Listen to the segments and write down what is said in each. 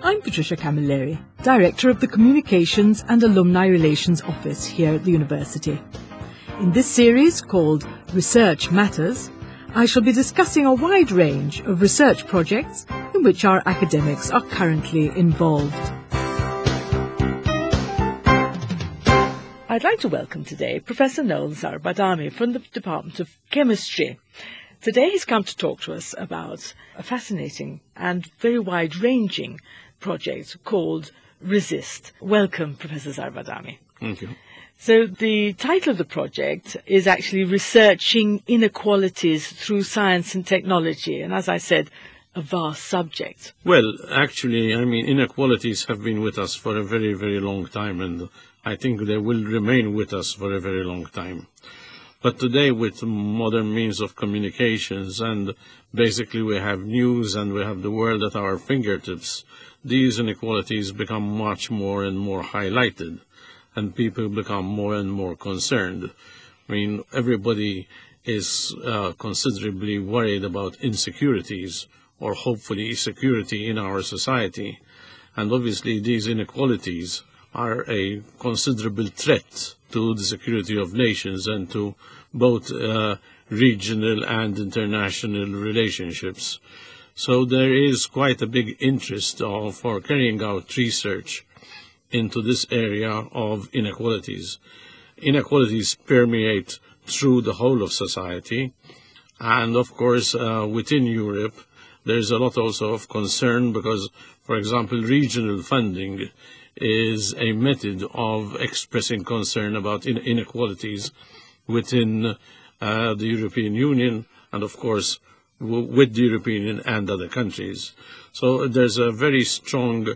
I'm Patricia Camilleri, Director of the Communications and Alumni Relations Office here at the University. In this series called Research Matters, I shall be discussing a wide range of research projects in which our academics are currently involved. I'd like to welcome today Professor Noel Zarbadami from the Department of Chemistry. Today he's come to talk to us about a fascinating and very wide-ranging project called RESIST. Welcome, Professor Zarbadami. Thank you. So the title of the project is actually Researching Inequalities Through Science and Technology, and as I said, a vast subject. Well, actually, inequalities have been with us for a very, very long time, and I think they will remain with us for a very long time. But today, with modern means of communications, and basically we have news and we have the world at our fingertips, these inequalities become much more and more highlighted, and people become more and more concerned. Everybody is considerably worried about insecurities, or hopefully security in our society. And obviously these inequalities are a considerable threat to the security of nations and to both regional and international relationships. So there is quite a big interest for carrying out research into this area of inequalities. Inequalities permeate through the whole of society, and of course within Europe there's a lot also of concern because, for example, regional funding is a method of expressing concern about inequalities within the European Union and, of course, with the European Union and other countries. So there's a very strong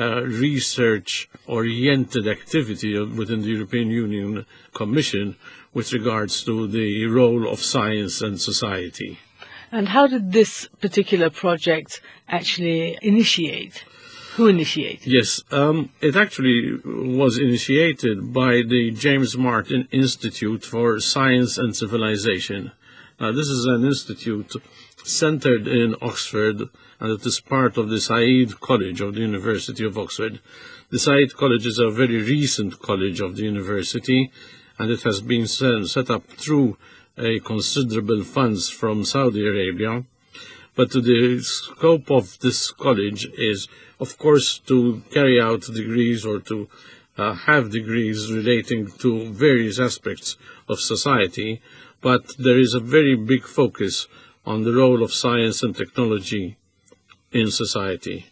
research-oriented activity within the European Union Commission with regards to the role of science and society. And how did this particular project actually initiate? Who initiated? Yes, it actually was initiated by the James Martin Institute for Science and Civilization. This is an institute centered in Oxford, and it is part of the Said College of the University of Oxford. The Said College is a very recent college of the university, and it has been set up through a considerable funds from Saudi Arabia. But the scope of this college is, of course, to carry out degrees or to have degrees relating to various aspects of society, but there is a very big focus on the role of science and technology in society.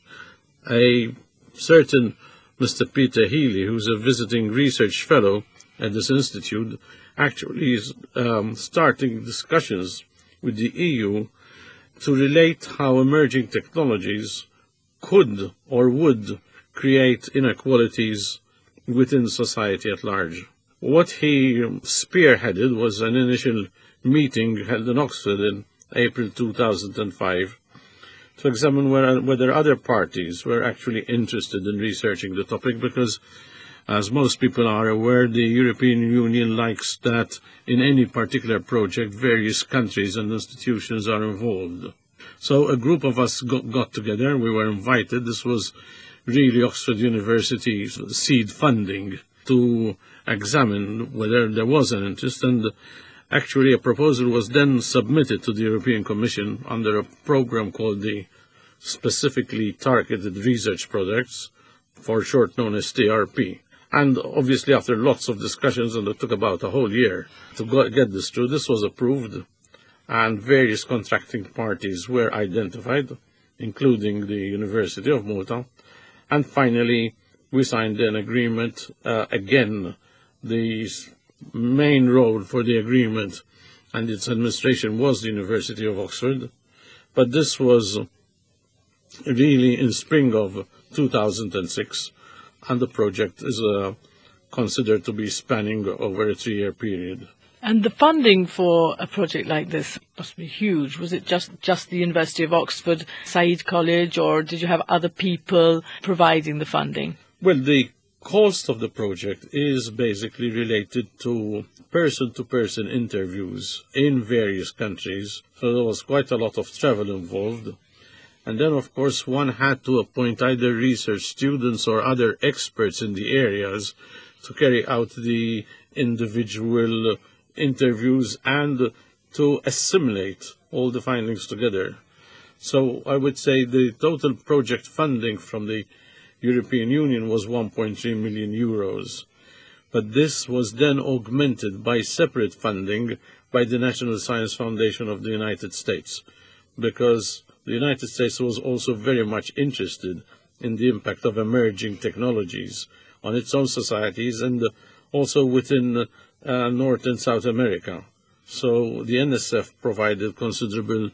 A certain Mr. Peter Healy, who's a visiting research fellow at this institute, actually is starting discussions with the EU to relate how emerging technologies could or would create inequalities within society at large. What he spearheaded was an initial meeting held in Oxford in April 2005 to examine whether other parties were actually interested in researching the topic, because as most people are aware, the European Union likes that in any particular project various countries and institutions are involved. So a group of us got together, we were invited. This was really Oxford University's seed funding to examine whether there was an interest, and actually a proposal was then submitted to the European Commission under a program called the Specifically Targeted Research Products, for short known as TRP. And obviously after lots of discussions, and it took about a whole year to get this through, this was approved, and various contracting parties were identified, including the University of Malta. And finally, we signed an agreement. Again, the main role for the agreement and its administration was the University of Oxford, but this was really in spring of 2006, and the project is considered to be spanning over a 3-year period. And the funding for a project like this must be huge. Was it just the University of Oxford, Said College, or did you have other people providing the funding? Well, the cost of the project is basically related to person-to-person interviews in various countries. So there was quite a lot of travel involved. And then, of course, one had to appoint either research students or other experts in the areas to carry out the individual interviews and to assimilate all the findings together. So I would say the total project funding from the European Union was 1.3 million euros. But this was then augmented by separate funding by the National Science Foundation of the United States, because the United States was also very much interested in the impact of emerging technologies on its own societies and also within North and South America. So the NSF provided considerable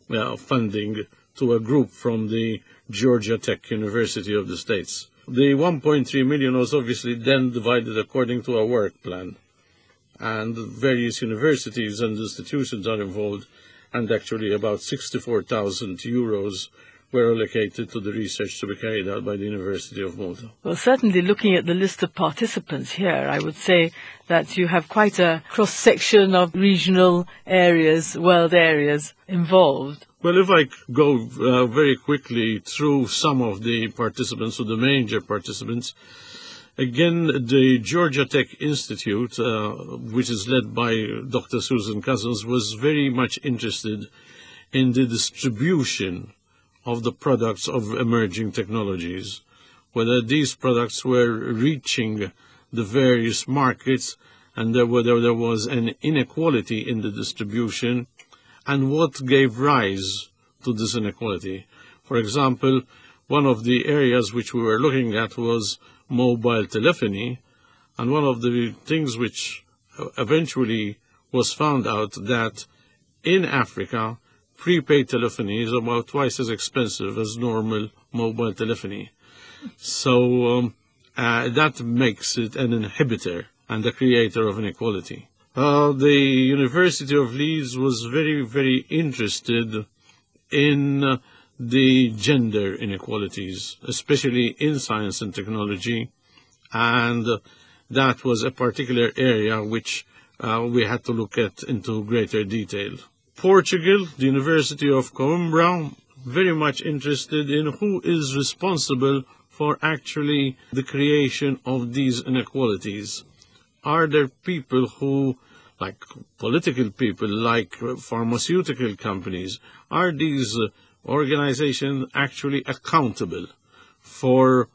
funding to a group from the Georgia Tech University of the States. The 1.3 million was obviously then divided according to a work plan, and various universities and institutions are involved, and actually about 64,000 euros were allocated to the research to be carried out by the University of Malta. Well, certainly looking at the list of participants here, I would say that you have quite a cross-section of regional areas, world areas involved. Well, if I go very quickly through some of the participants, or the major participants, again, the Georgia Tech Institute, which is led by Dr. Susan Cousins, was very much interested in the distribution of the products of emerging technologies, whether these products were reaching the various markets and whether there was an inequality in the distribution, and what gave rise to this inequality. For example, one of the areas which we were looking at was mobile telephony, and one of the things which eventually was found out that in Africa, prepaid telephony is about twice as expensive as normal mobile telephony. So that makes it an inhibitor and a creator of inequality. The University of Leeds was very, very interested in the gender inequalities, especially in science and technology, and that was a particular area which we had to look at into greater detail. Portugal, the University of Coimbra, very much interested in who is responsible for actually the creation of these inequalities. Are there people who, like political people, like pharmaceutical companies, are these organizations actually accountable for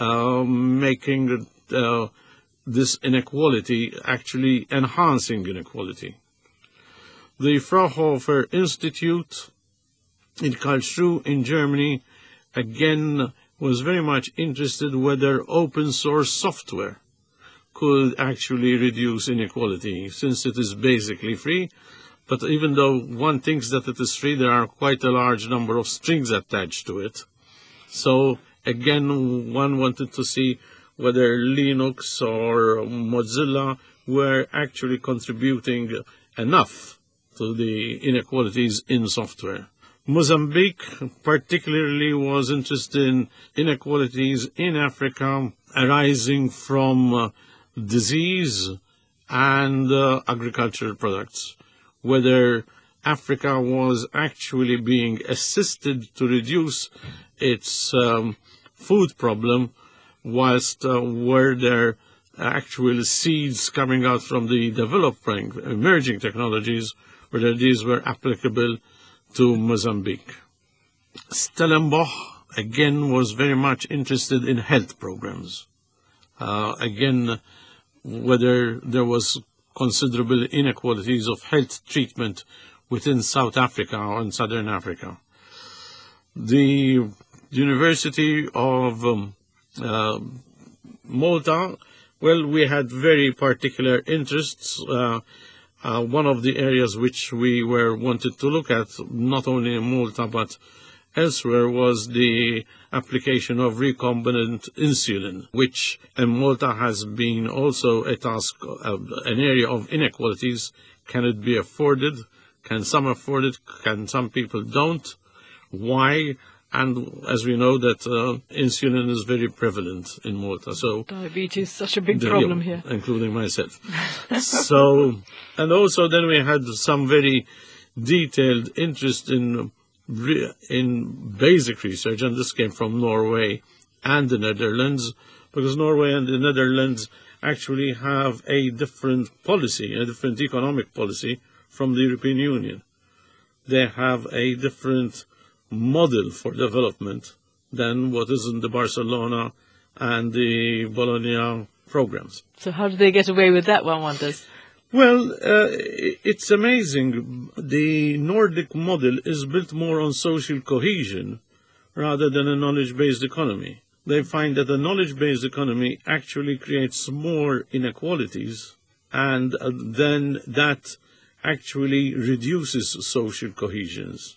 making this inequality, actually enhancing inequality? The Fraunhofer Institute in Karlsruhe in Germany, again, was very much interested whether open source software could actually reduce inequality, since it is basically free. But even though one thinks that it is free, there are quite a large number of strings attached to it. So again, one wanted to see whether Linux or Mozilla were actually contributing enough to the inequalities in software. Mozambique particularly was interested in inequalities in Africa arising from disease and agricultural products, whether Africa was actually being assisted to reduce its food problem, whilst were there actual seeds coming out from the developing, emerging technologies, whether these were applicable to Mozambique. Stellenbosch, again, was very much interested in health programs. Again, whether there was considerable inequalities of health treatment within South Africa and Southern Africa. The University of Malta, well, we had very particular interests. One of the areas which we wanted to look at, not only in Malta but elsewhere, was the application of recombinant insulin, which in Malta has been also a task, an area of inequalities. Can it be afforded? Can some afford it? Can some people don't? Why? And as we know that insulin is very prevalent in Malta. So diabetes is such a big problem here. Including myself. So, and also then we had some very detailed interest in in basic research, and this came from Norway and the Netherlands, because Norway and the Netherlands actually have a different policy, a different economic policy from the European Union. They have a different model for development than what is in the Barcelona and the Bologna programs. So how do they get away with that, one wonders? Well, it's amazing. The Nordic model is built more on social cohesion rather than a knowledge-based economy. They find that a knowledge-based economy actually creates more inequalities, and then that actually reduces social cohesions.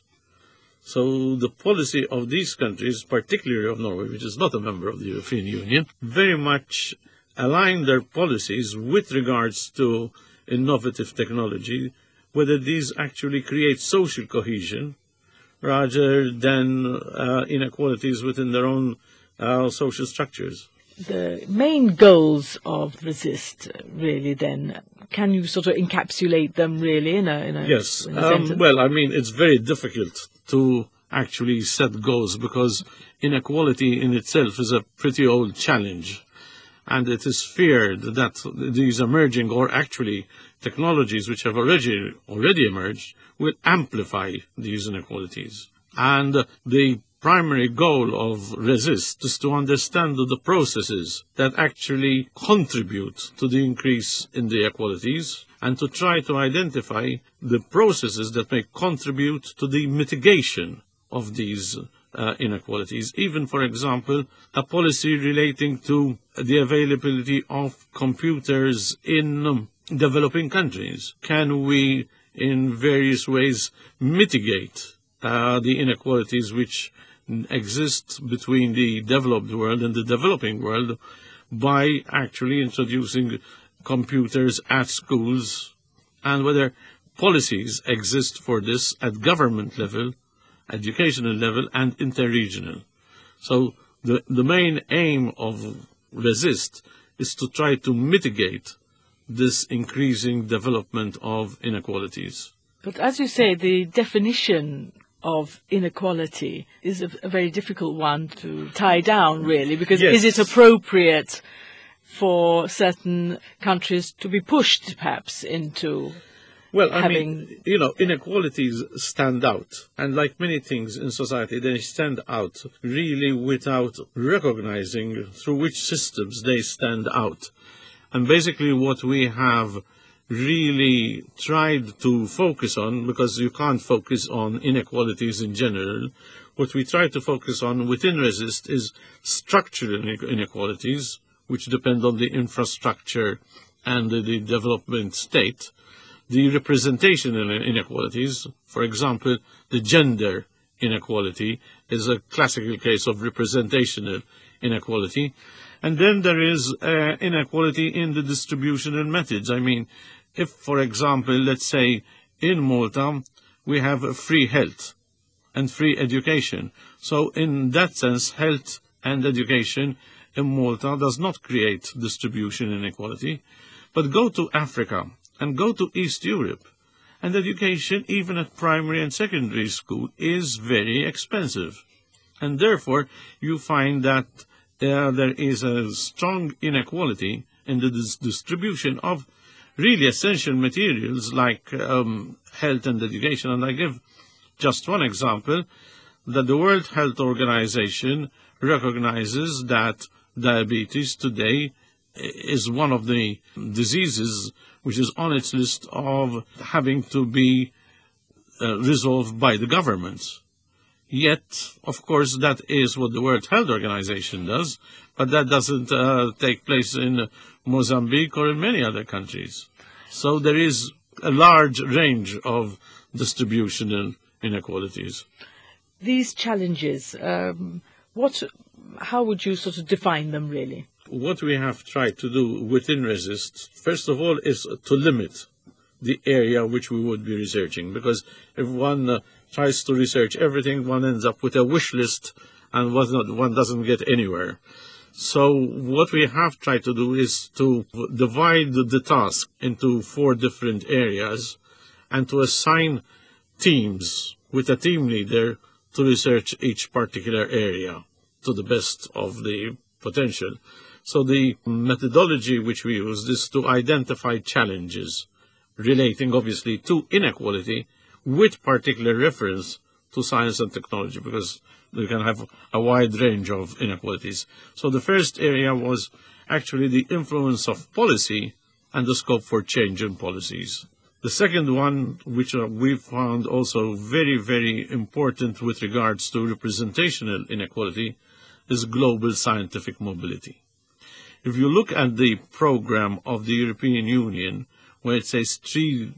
So the policy of these countries, particularly of Norway, which is not a member of the European Union, very much align their policies with regards to innovative technology, whether these actually create social cohesion rather than inequalities within their own social structures. The main goals of Resist, really, then, can you sort of encapsulate them really in a Yes. in a sentence? Well, I mean, it's very difficult to actually set goals because inequality in itself is a pretty old challenge. And it is feared that these emerging, or actually technologies which have already emerged, will amplify these inequalities. And the primary goal of Resist is to understand the processes that actually contribute to the increase in the inequalities, and to try to identify the processes that may contribute to the mitigation of these inequalities. Even, for example, a policy relating to the availability of computers in developing countries. Can we, in various ways, mitigate the inequalities which exist between the developed world and the developing world by actually introducing computers at schools, and whether policies exist for this at government level, educational level, and interregional. So the main aim of Resist is to try to mitigate this increasing development of inequalities. But as you say, the definition of inequality is a very difficult one to tie down, really, because Yes. is it appropriate for certain countries to be pushed, perhaps, into Well, I having... mean, inequalities stand out. And like many things in society, they stand out really without recognizing through which systems they stand out. And basically what we have really tried to focus on, because you can't focus on inequalities in general, what we try to focus on within Resist is structural inequalities, which depend on the infrastructure and the development state. The representational inequalities, for example, the gender inequality is a classical case of representational inequality. And then there is inequality in the distributional methods. I mean, if, for example, let's say in Malta, we have free health and free education. So in that sense, health and education in Malta does not create distribution inequality. But go to Africa and go to East Europe, and education, even at primary and secondary school, is very expensive. And therefore, you find that there is a strong inequality in the distribution of really essential materials like health and education. And I give just one example, that the World Health Organization recognizes that diabetes today is one of the diseases which is on its list of having to be resolved by the governments. Yet, of course, that is what the World Health Organization does, but that doesn't take place in Mozambique or in many other countries. So there is a large range of distributional inequalities. These challenges, how would you sort of define them, really? What we have tried to do within Resist, first of all, is to limit the area which we would be researching, because if one tries to research everything, one ends up with a wish list and one doesn't get anywhere. So what we have tried to do is to divide the task into 4 different areas and to assign teams with a team leader to research each particular area to the best of the potential. So the methodology which we use is to identify challenges relating obviously to inequality with particular reference to science and technology, because we can have a wide range of inequalities. So the first area was actually the influence of policy and the scope for change in policies. The second one, which we found also very, very important with regards to representational inequality, is global scientific mobility. If you look at the program of the European Union, where it says 3%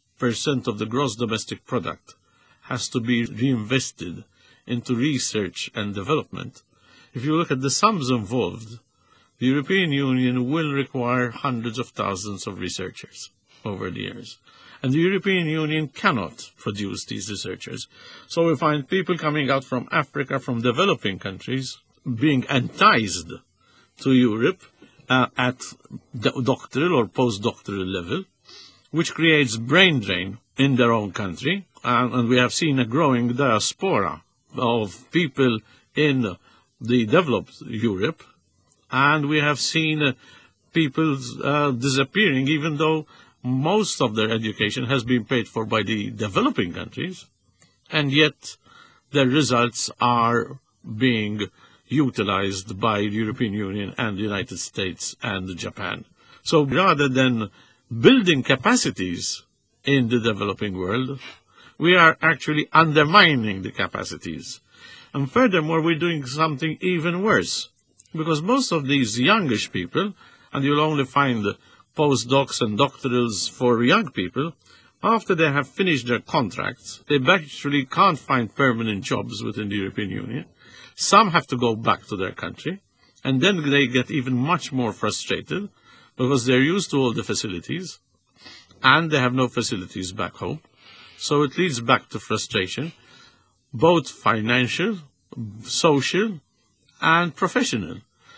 of the gross domestic product has to be reinvested into research and development, if you look at the sums involved, the European Union will require hundreds of thousands of researchers over the years. And the European Union cannot produce these researchers. So we find people coming out from Africa, from developing countries, being enticed to Europe at the doctoral or postdoctoral level, which creates brain drain in their own country. And we have seen a growing diaspora of people in the developed Europe. And we have seen people disappearing, even though most of their education has been paid for by the developing countries, and yet their results are being utilized by the European Union and the United States and Japan. So rather than building capacities in the developing world, we are actually undermining the capacities. And furthermore, we're doing something even worse, because most of these youngish people, and you'll only find postdocs and doctorals for young people, after they have finished their contracts, they actually can't find permanent jobs within the European Union. Some have to go back to their country, and then they get even much more frustrated because they're used to all the facilities, and they have no facilities back home. So it leads back to frustration, both financial, social, and professional.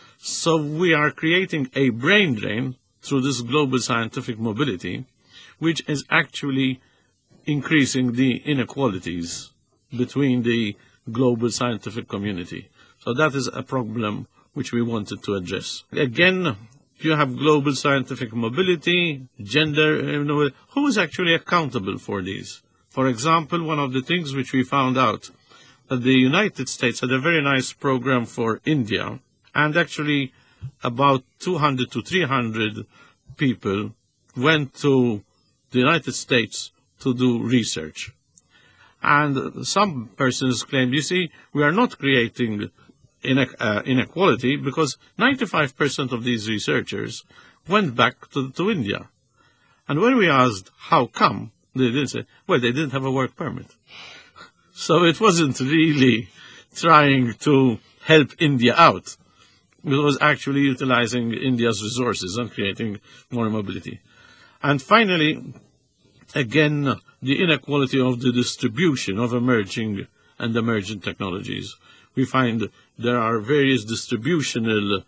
So we are creating a brain drain through this global scientific mobility, which is actually increasing the inequalities between the global scientific community. So that is a problem which we wanted to address. Again, you have global scientific mobility, gender, who is actually accountable for these? For example, one of the things which we found out, that the United States had a very nice program for India, and actually about 200 to 300 people went to the United States to do research. And some persons claimed, you see, we are not creating inequality because 95% of these researchers went back to India. And when we asked how come, they didn't say, well, they didn't have a work permit. So it wasn't really trying to help India out. It was actually utilizing India's resources and creating more mobility. And finally, again, the inequality of the distribution of emerging and emergent technologies. We find there are various distributional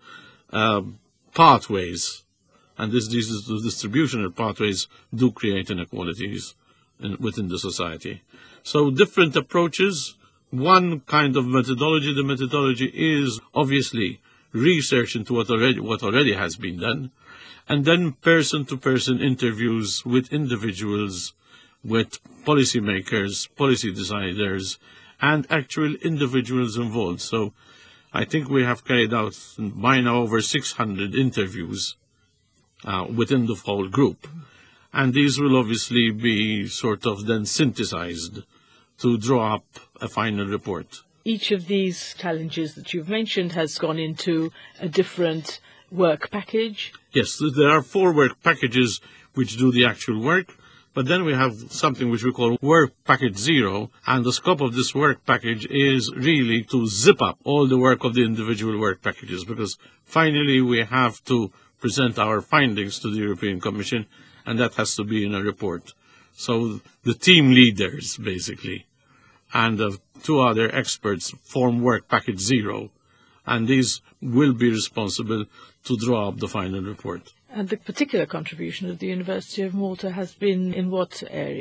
pathways, and these distributional pathways do create inequalities within the society. So different approaches, one kind of methodology. The methodology is obviously research into what already has been done, and then person-to-person interviews with individuals, with policymakers, policy designers, and actual individuals involved. So I think we have carried out by now over 600 interviews within the whole group. And these will obviously be sort of then synthesized to draw up a final report. Each of these challenges that you've mentioned has gone into a different work package? Yes, there are 4 work packages which do the actual work, but then we have something which we call Work Package Zero, and the scope of this work package is really to zip up all the work of the individual work packages, because finally we have to present our findings to the European Commission, and that has to be in a report. So the team leaders, basically, and 2 other experts form Work Package Zero, and these will be responsible to draw up the final report. And the particular contribution of the University of Malta has been in what area?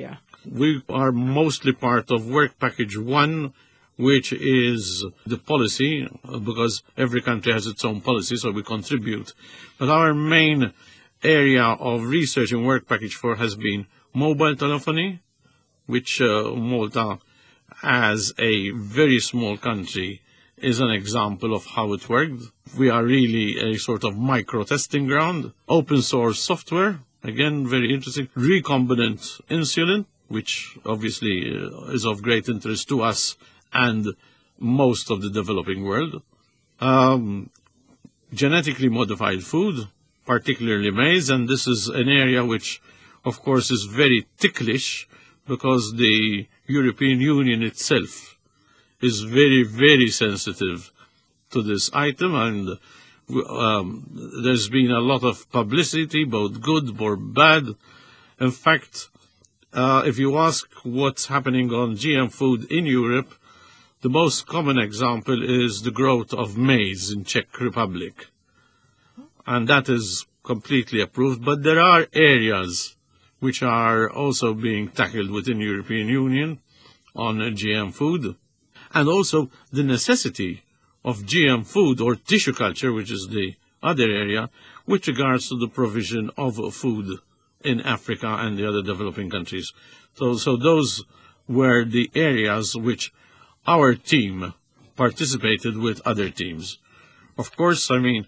We are mostly part of Work Package 1, which is the policy, because every country has its own policy, so we contribute. But our main area of research in Work Package 4 has been mobile telephony, which Malta, as a very small country, is an example of how it worked. We are really a sort of micro-testing ground. Open source software, again, very interesting. Recombinant insulin, which obviously is of great interest to us and most of the developing world. Genetically modified food, particularly maize, and this is an area which, of course, is very ticklish because the European Union itself is very, very sensitive to this item, and there's been a lot of publicity, both good or bad. In fact, if you ask what's happening on GM food in Europe, the most common example is the growth of maize in Czech Republic. And that is completely approved. But there are areas which are also being tackled within the European Union on GM food. And also the necessity of GM food or tissue culture, which is the other area, with regards to the provision of food in Africa and the other developing countries. So those were the areas which our team participated with other teams. Of course, I mean,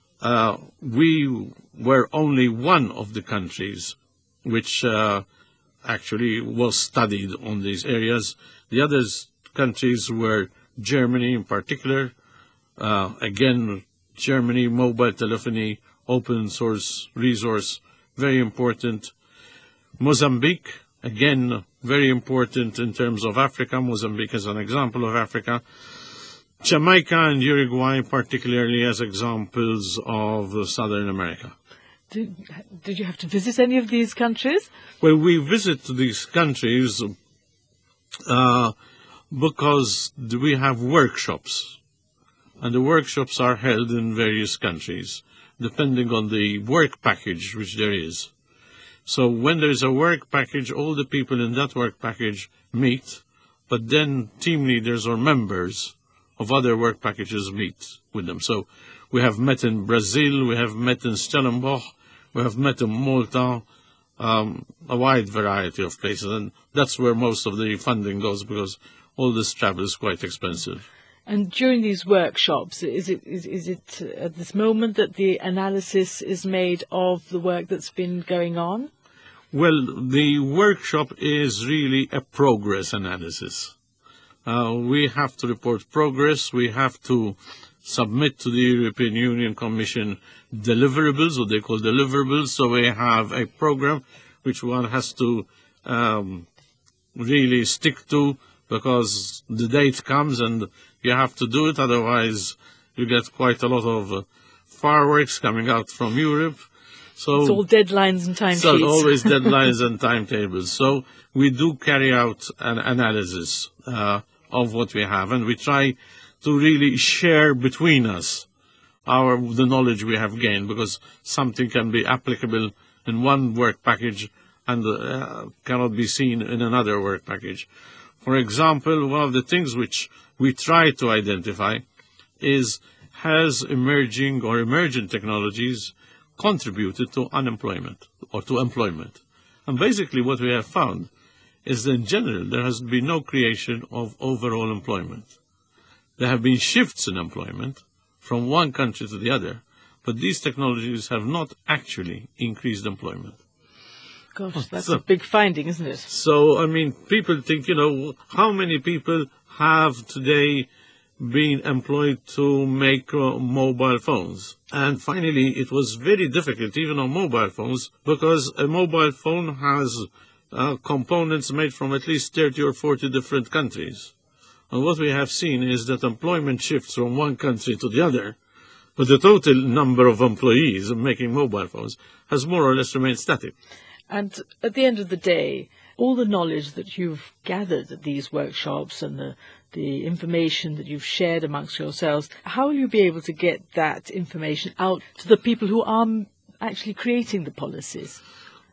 we were only one of the countries which actually was studied on these areas. The other countries were Germany in particular. Again, Germany, mobile telephony, open source resource, very important. Mozambique, again, very important in terms of Africa. Mozambique is an example of Africa. Jamaica and Uruguay, particularly as examples of Southern America. Did you have to visit any of these countries? Well, we visit these countries because we have workshops, and the workshops are held in various countries, depending on the work package which there is. So when there is a work package, all the people in that work package meet, but then team leaders or members of other work packages meet with them. So we have met in Brazil, we have met in Stellenbosch, we have met in Malta, a wide variety of places, and that's where most of the funding goes because all this travel is quite expensive. And during these workshops, is it at this moment that the analysis is made of the work that's been going on? Well, the workshop is really a progress analysis. We have to report progress. We have to submit to the European Union Commission deliverables, what they call deliverables. So we have a program which one has to really stick to, because the date comes and you have to do it. Otherwise, you get quite a lot of fireworks coming out from Europe. So it's all deadlines and timesheets. So always deadlines and timetables. So we do carry out an analysis of what we have, and we try to really share between us the knowledge we have gained, because something can be applicable in one work package and cannot be seen in another work package. For example, one of the things which we try to identify is, has emerging or emergent technologies contributed to unemployment or to employment? And basically what we have found is that in general there has been no creation of overall employment. There have been shifts in employment from one country to the other, but these technologies have not actually increased employment. Gosh, that's a big finding, isn't it? So, I mean, people think, how many people have today been employed to make mobile phones? And finally, it was very difficult, even on mobile phones, because a mobile phone has components made from at least 30 or 40 different countries. And what we have seen is that employment shifts from one country to the other, but the total number of employees making mobile phones has more or less remained static. And at the end of the day, all the knowledge that you've gathered at these workshops and the information that you've shared amongst yourselves, how will you be able to get that information out to the people who are actually creating the policies?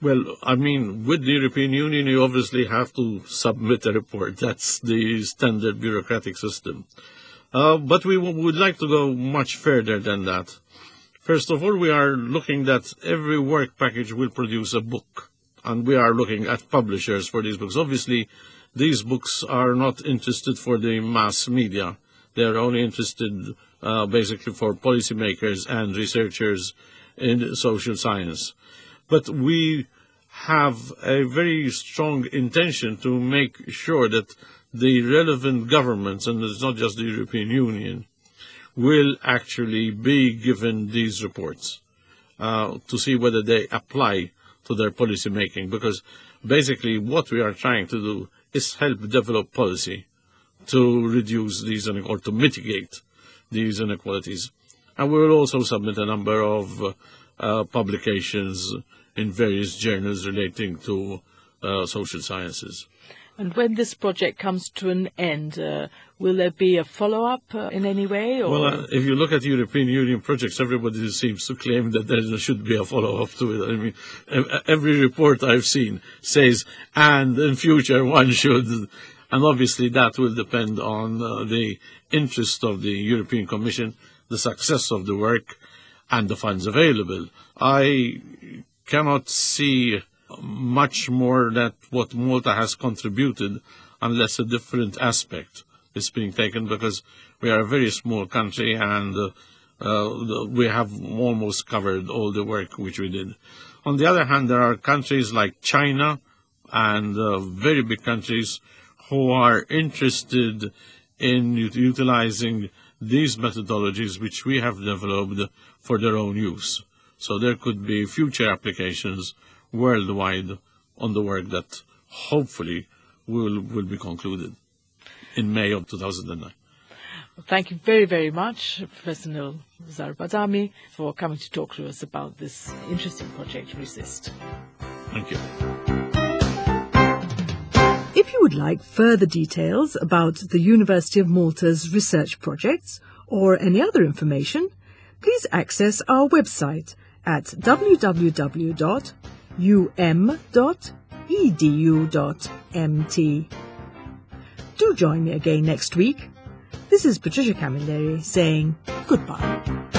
Well, I mean, with the European Union, you obviously have to submit a report. That's the standard bureaucratic system. But we would like to go much further than that. First of all, we are looking that every work package will produce a book, and we are looking at publishers for these books. Obviously, these books are not interested for the mass media. They are only interested basically for policymakers and researchers in social science. But we have a very strong intention to make sure that the relevant governments, and it's not just the European Union, will actually be given these reports to see whether they apply to their policy making. Because basically what we are trying to do is help develop policy to reduce these or to mitigate these inequalities. And we will also submit a number of publications in various journals relating to social sciences. And when this project comes to an end, will there be a follow-up in any way? Or? Well, if you look at European Union projects, everybody seems to claim that there should be a follow-up to it. I mean, every report I've seen says, and in future one should, and obviously that will depend on the interest of the European Commission, the success of the work, and the funds available. I cannot see much more than what Malta has contributed unless a different aspect is being taken, because we are a very small country and we have almost covered all the work which we did. On the other hand, there are countries like China and very big countries who are interested in utilizing these methodologies which we have developed for their own use. So there could be future applications worldwide on the work that hopefully will be concluded in May of 2009. Well, thank you very, very much, Professor Nil Zarbadami, for coming to talk to us about this interesting project, Resist. Thank you. If you would like further details about the University of Malta's research projects or any other information, please access our website at www.um.edu.mt. Do join me again next week. This is Patricia Camilleri saying goodbye.